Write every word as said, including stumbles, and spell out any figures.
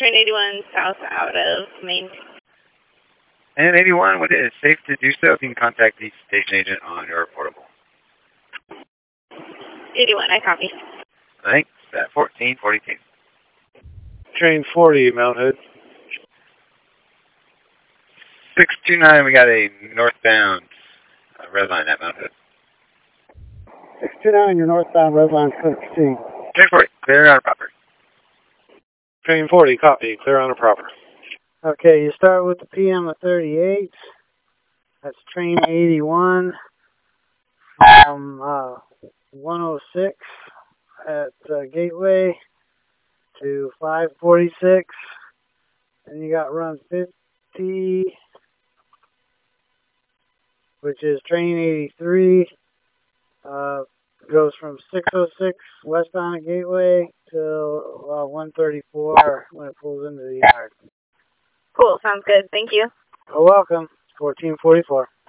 Train eighty-one south out of Maine. And eighty-one, when it is safe to do so, if you can contact the station agent on your portable. eighty-one, I copy. Thanks. At fourteen forty-two. Train forty, Mount Hood. six two nine, we got a northbound uh, red line at Mount Hood. six two nine, you're northbound, red line sixteen. Train forty, clear on a proper. Train forty, copy, clear on a proper. Okay, you start with the P M of thirty-eight. That's train eighty-one from uh, one oh six at uh, Gateway to five forty-six. And you got run fifty, which is train eighty-three. Uh, goes from six oh six westbound at Gateway till uh, one thirty-four when it pulls into the yard. Cool, sounds good. Thank you. You're welcome. fourteen forty-four.